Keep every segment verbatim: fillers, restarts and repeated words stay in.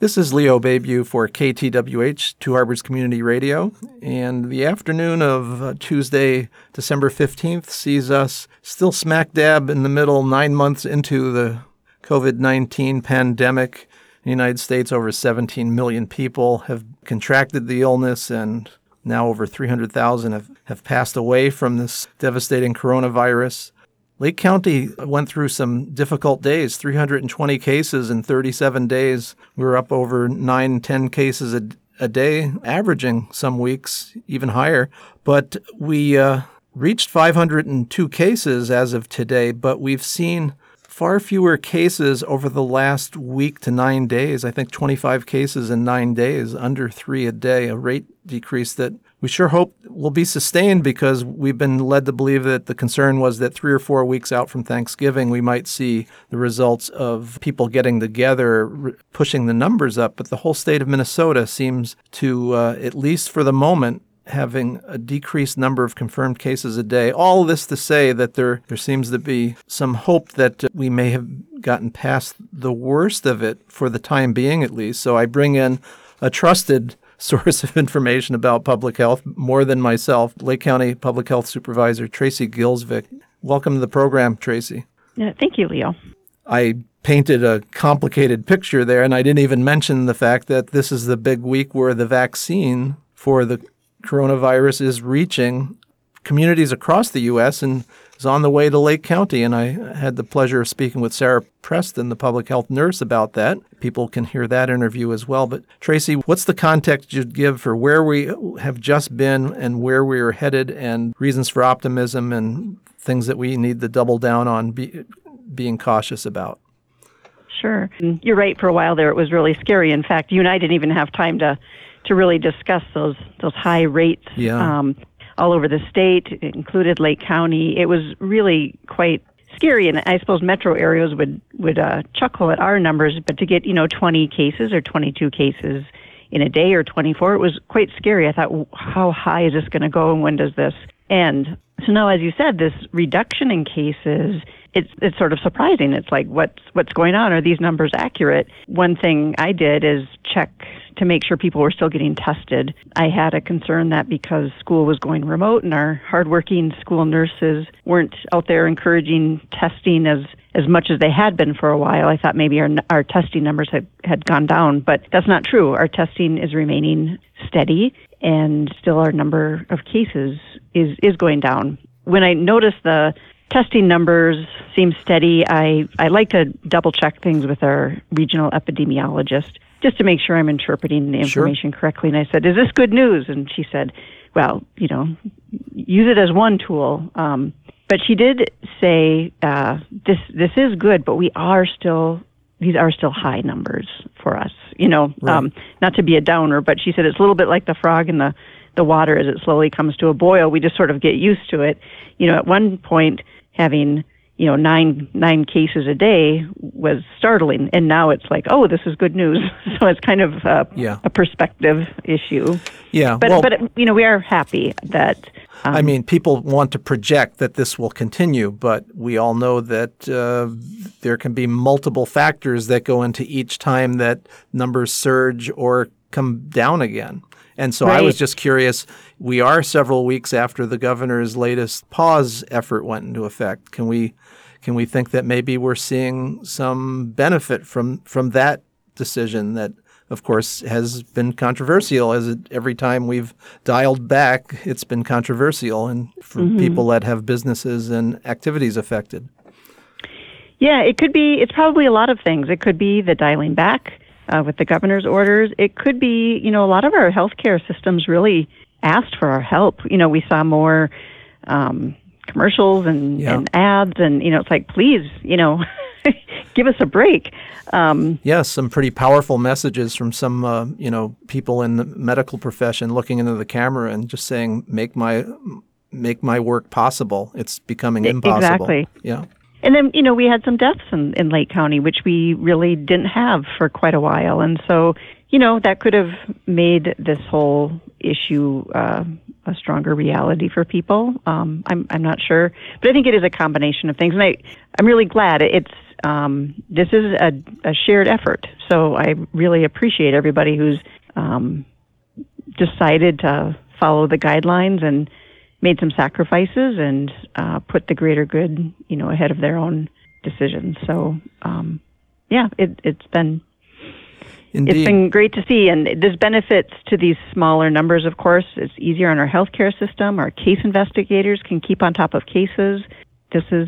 This is Leo Bayview for K T W H, Two Harbors Community Radio, and the afternoon of uh, Tuesday, December fifteenth, sees us still smack dab in the middle, nine months into the covid nineteen pandemic. In the United States, over seventeen million people have contracted the illness, and now over three hundred thousand have, have passed away from this devastating coronavirus. Lake County went through some difficult days, three hundred twenty cases in thirty-seven days. We were up over nine, ten cases a, a day, averaging some weeks even higher. But we uh, reached five hundred two cases as of today, but we've seen far fewer cases over the last week to nine days. I think twenty-five cases in nine days, under three a day, a rate decrease that we sure hope will be sustained, because we've been led to believe that the concern was that three or four weeks out from Thanksgiving, we might see the results of people getting together, r- pushing the numbers up. But the whole state of Minnesota seems to, uh, at least for the moment, having a decreased number of confirmed cases a day. All this to say that there, there seems to be some hope that we may have gotten past the worst of it for the time being, at least. So I bring in a trusted source of information about public health, more than myself, Lake County Public Health Supervisor Tracy Gilsvik. Welcome to the program, Tracy. Yeah, thank you, Leo. I painted a complicated picture there, and I didn't even mention the fact that this is the big week where the vaccine for the coronavirus is reaching communities across the U S and is on the way to Lake County. And I had the pleasure of speaking with Sarah Preston, the public health nurse, about that. People can hear that interview as well. But Tracy, what's the context you'd give for where we have just been and where we are headed, and reasons for optimism and things that we need to double down on be, being cautious about? Sure. You're right. For a while there, it was really scary. In fact, you and I didn't even have time to to really discuss those those high rates yeah. um, all over the state. It included Lake County. It was really quite scary, and I suppose metro areas would would uh, chuckle at our numbers. But to get you know twenty cases or twenty-two cases in a day or twenty-four, it was quite scary. I thought, how high is this going to go, and when does this end? So now, as you said, this reduction in cases, it's it's sort of surprising. It's like, what's what's going on? Are these numbers accurate? One thing I did is check to make sure people were still getting tested. I had a concern that because school was going remote and our hardworking school nurses weren't out there encouraging testing as, as much as they had been for a while, I thought maybe our our testing numbers had, had gone down. But that's not true. Our testing is remaining steady, and still our number of cases is, is going down. When I noticed the testing numbers seem steady, I, I like to double check things with our regional epidemiologist, just to make sure I'm interpreting the information Sure. correctly. And I said, is this good news? And she said, well, you know, use it as one tool. Um, but she did say, uh, this this is good, but we are still, these are still high numbers for us. You know, right. um, not to be a downer, but she said it's a little bit like the frog in the, the water as it slowly comes to a boil. We just sort of get used to it. You know, at one point, having you know, nine nine cases a day was startling, and now it's like, oh, this is good news. So it's kind of a, yeah. a perspective issue. Yeah, but well, but you know, we are happy that. Um, I mean, people want to project that this will continue, but we all know that uh, there can be multiple factors that go into each time that numbers surge or come down again. And so right. I was just curious, we are several weeks after the governor's latest pause effort went into effect. Can we can we think that maybe we're seeing some benefit from, from that decision that, of course, has been controversial, as it, every time we've dialed back, it's been controversial, and for mm-hmm. people that have businesses and activities affected? Yeah, it could be, it's probably a lot of things. It could be the dialing back uh, with the governor's orders. It could be, you know, a lot of our healthcare systems really asked for our help. You know, we saw more um, commercials and, yeah. and ads, and, you know, it's like, please, you know, give us a break. Um, yes, some pretty powerful messages from some, uh, you know, people in the medical profession looking into the camera and just saying, make my make my work possible. It's becoming impossible. Exactly. Yeah. And then, you know, we had some deaths in, in Lake County, which we really didn't have for quite a while. And so, you know, that could have made this whole issue uh, a stronger reality for people. Um, I'm I'm not sure, but I think it is a combination of things, and I I'm really glad it's um, this is a, a shared effort. So I really appreciate everybody who's um, decided to follow the guidelines and made some sacrifices and uh, put the greater good, you know, ahead of their own decisions. So um, yeah, it, it's been. Indeed. It's been great to see, and there's benefits to these smaller numbers, of course. It's easier on our healthcare system. Our case investigators can keep on top of cases. This is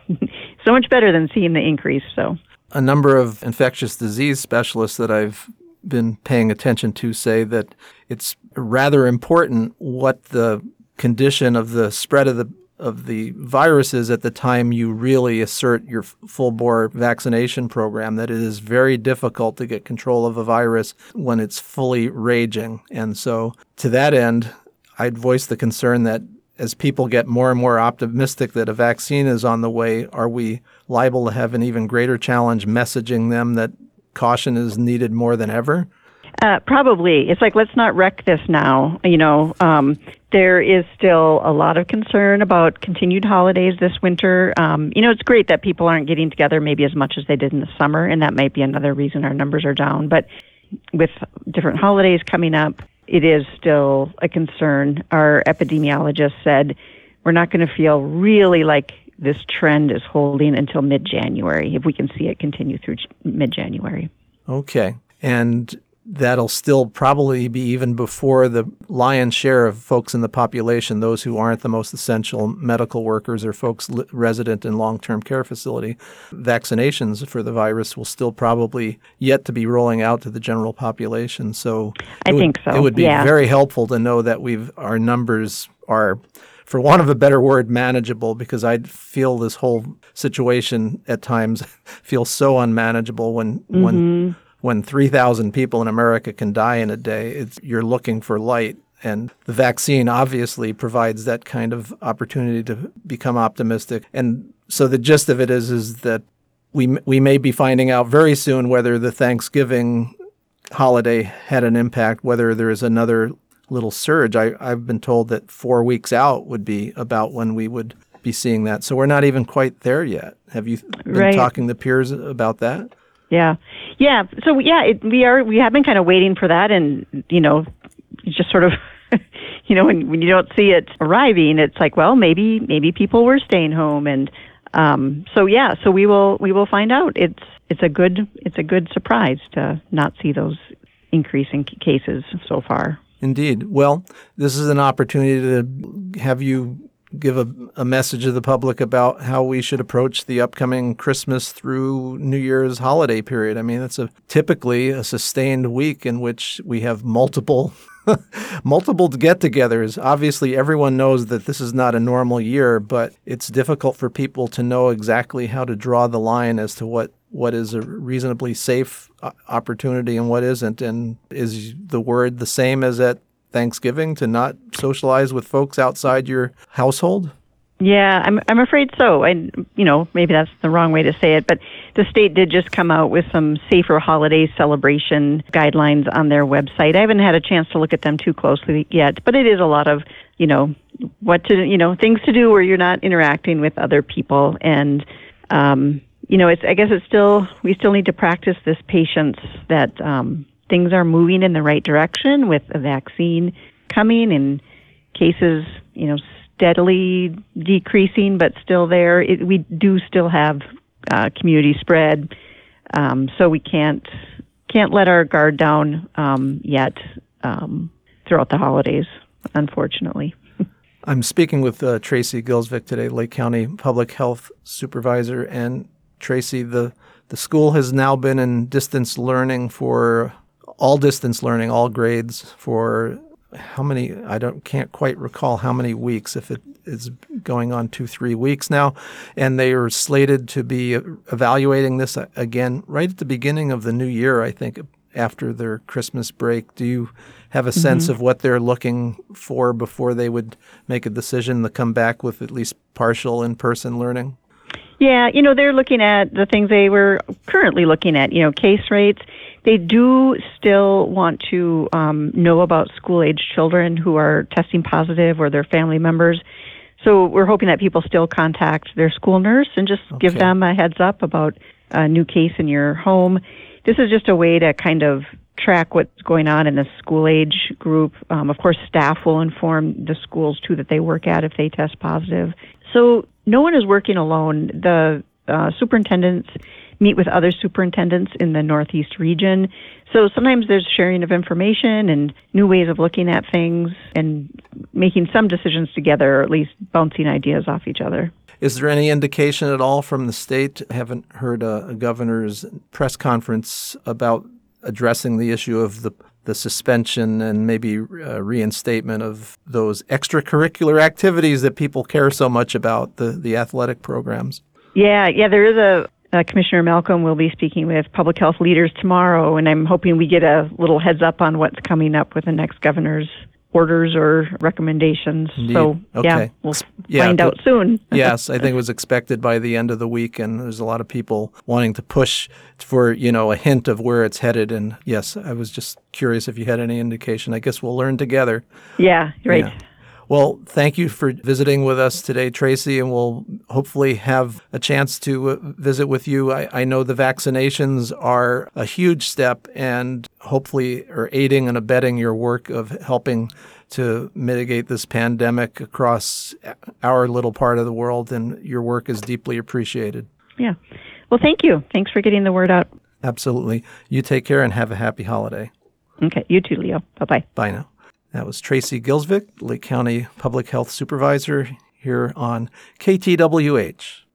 so much better than seeing the increase. So, a number of infectious disease specialists that I've been paying attention to say that it's rather important what the condition of the spread of the of the viruses at the time you really assert your full-bore vaccination program, that it is very difficult to get control of a virus when it's fully raging. And so to that end, I'd voice the concern that as people get more and more optimistic that a vaccine is on the way, are we liable to have an even greater challenge messaging them that caution is needed more than ever? Uh, probably. It's like, let's not wreck this now. You know, um, there is still a lot of concern about continued holidays this winter. Um, you know, it's great that people aren't getting together maybe as much as they did in the summer, and that might be another reason our numbers are down. But with different holidays coming up, it is still a concern. Our epidemiologist said we're not going to feel really like this trend is holding until mid-January, if we can see it continue through mid-January. Okay. And that'll still probably be even before the lion's share of folks in the population, those who aren't the most essential medical workers or folks li- resident in long-term care facility. Vaccinations for the virus will still probably yet to be rolling out to the general population. So I would, think so. It would be yeah. very helpful to know that we've our numbers are, for want of a better word, manageable, because I feel this whole situation at times feels so unmanageable when mm-hmm. when when three thousand people in America can die in a day. It's, you're looking for light, and the vaccine obviously provides that kind of opportunity to become optimistic. And so the gist of it is is that we we may be finding out very soon whether the Thanksgiving holiday had an impact, whether there is another little surge. I, I've been told that four weeks out would be about when we would be seeing that. So we're not even quite there yet. Have you been right. talking to peers about that? Yeah. Yeah. So, yeah, it, we are, we have been kind of waiting for that. And, you know, just sort of, you know, when, when you don't see it arriving, it's like, well, maybe, maybe people were staying home. And um, so, yeah, so we will, we will find out. It's, it's a good, it's a good surprise to not see those increasing cases so far. Indeed. Well, this is an opportunity to have you give a, a message to the public about how we should approach the upcoming Christmas through New Year's holiday period. I mean, it's a typically a sustained week in which we have multiple multiple get-togethers. Obviously, everyone knows that this is not a normal year, but it's difficult for people to know exactly how to draw the line as to what, what is a reasonably safe opportunity and what isn't. And is the word the same as at Thanksgiving, to not socialize with folks outside your household? Yeah, I'm I'm afraid so. And, you know, maybe that's the wrong way to say it, but the state did just come out with some safer holiday celebration guidelines on their website. I haven't had a chance to look at them too closely yet, but it is a lot of, you know, what to, you know, things to do where you're not interacting with other people. And, um, you know, it's, I guess it's still, we still need to practice this patience that, um, things are moving in the right direction with a vaccine coming and cases, you know, steadily decreasing, but still there. It, we do still have uh, community spread, um, so we can't can't let our guard down um, yet um, throughout the holidays, unfortunately. I'm speaking with uh, Tracy Gilsvik today, Lake County Public Health Supervisor. And Tracy, the, the school has now been in distance learning for all distance learning, all grades for how many, I don't can't quite recall how many weeks, if it is going on two, three weeks now. And they are slated to be evaluating this again right at the beginning of the new year, I think, after their Christmas break. Do you have a sense mm-hmm. of what they're looking for before they would make a decision to come back with at least partial in-person learning? Yeah, you know, they're looking at the things they were currently looking at, you know, case rates, They do still want to um, know about school-age children who are testing positive or their family members. So we're hoping that people still contact their school nurse and just Okay. give them a heads up about a new case in your home. This is just a way to kind of track what's going on in the school age group. Um, of course, staff will inform the schools, too, that they work at if they test positive. So no one is working alone. The uh, superintendents meet with other superintendents in the Northeast region. So sometimes there's sharing of information and new ways of looking at things and making some decisions together, or at least bouncing ideas off each other. Is there any indication at all from the state? I haven't heard a, a governor's press conference about addressing the issue of the, the suspension and maybe uh, reinstatement of those extracurricular activities that people care so much about, the, the athletic programs. Yeah, yeah, there is a, uh, Commissioner Malcolm will be speaking with public health leaders tomorrow, and I'm hoping we get a little heads up on what's coming up with the next governor's orders or recommendations. Indeed. So, Okay. yeah, we'll Yeah, find out soon. Yes, I think it was expected by the end of the week, and there's a lot of people wanting to push for, you know, a hint of where it's headed. And yes, I was just curious if you had any indication. I guess we'll learn together. Yeah, right. Yeah. Well, thank you for visiting with us today, Tracy, and we'll hopefully have a chance to uh, visit with you. I, I know the vaccinations are a huge step and hopefully are aiding and abetting your work of helping to mitigate this pandemic across our little part of the world, and your work is deeply appreciated. Yeah. Well, thank you. Thanks for getting the word out. Absolutely. You take care and have a happy holiday. Okay. You too, Leo. Bye-bye. Bye now. That was Tracy Gilsvik, Lake County Public Health Supervisor, here on K T W H.